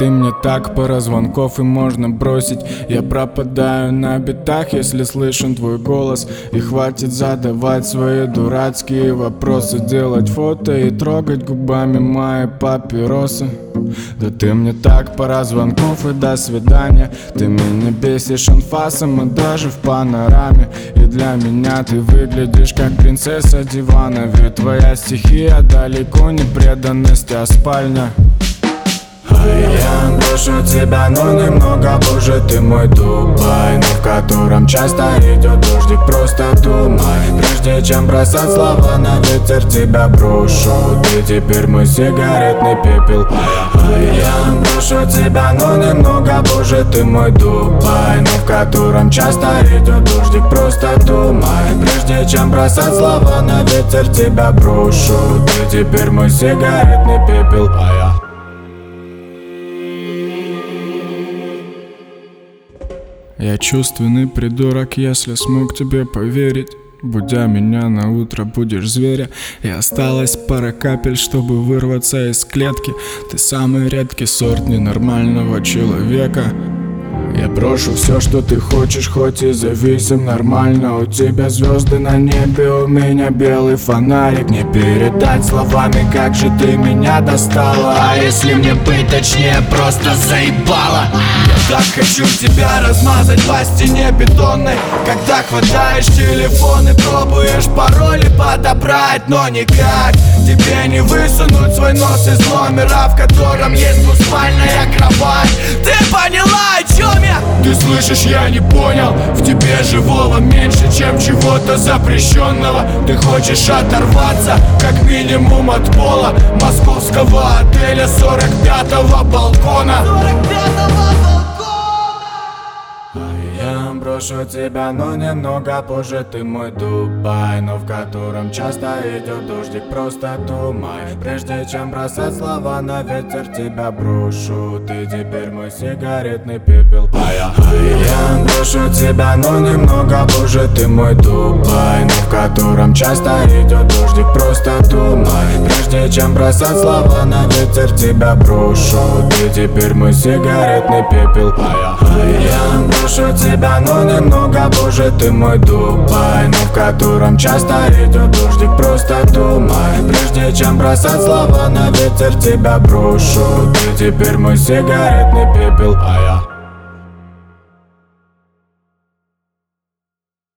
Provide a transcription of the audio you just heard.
ты мне так, пара звонков и можно бросить. Я пропадаю на битах, если слышен твой голос. И хватит задавать свои дурацкие вопросы, делать фото и трогать губами мои папиросы. Да ты мне так, пара звонков и до свидания. Ты меня бесишь анфасом и даже в панораме. И для меня ты выглядишь как принцесса дивана. Ведь твоя стихия далеко не преданность, а спальня. Я брошу тебя, но немного позже. Ты мой Дубай, но в котором часто идет дождик, просто думай. Прежде чем бросать слова на ветер, тебя брошу. Ты теперь мой сигаретный пепел. Я брошу тебя, но немного позже. Ты мой Дубай, но в котором часто идет дождик, просто думай. Прежде чем бросать слова на ветер, тебя брошу. Ты теперь мой сигаретный пепел. Я чувственный придурок, если смог тебе поверить. Будя меня на утро, будешь зверя. И осталось пара капель, чтобы вырваться из клетки. Ты самый редкий сорт ненормального человека. Я брошу все, что ты хочешь, хоть и зависим нормально. У тебя звезды на небе, у меня белый фонарик. Не передать словами, как же ты меня достала. А если мне быть точнее, просто заебала. Я так хочу тебя размазать по стене бетонной. Когда хватаешь телефон и пробуешь пароли подобрать, но никак тебе не высунуть свой нос из номера, в котором есть двуспальная кровать. Ты поняла, о чем я? Ты слышишь, я не понял. В тебе живого меньше, чем чего-то запрещенного. Ты хочешь оторваться, как минимум от пола московского отеля 45-го балкона. Я брошу тебя, но немного позже. Ты мой Дубай, но в котором часто идет дождик, просто думай. Прежде чем бросать слова на ветер, тебя брошу. Ты теперь мой сигаретный пепел. Я брошу тебя, но немного позже. Ты мой Дубай, но в котором часто идет дождик, просто думай. Прежде чем бросать слова на ветер, тебя брошу. Ты теперь мой сигаретный пепел. Я брошу тебя, но немного позже. Ты мой Дубай, но в котором часто идет дождик, просто думай. Прежде чем бросать слова на ветер, тебя брошу. Ты теперь мой сигаретный пепел.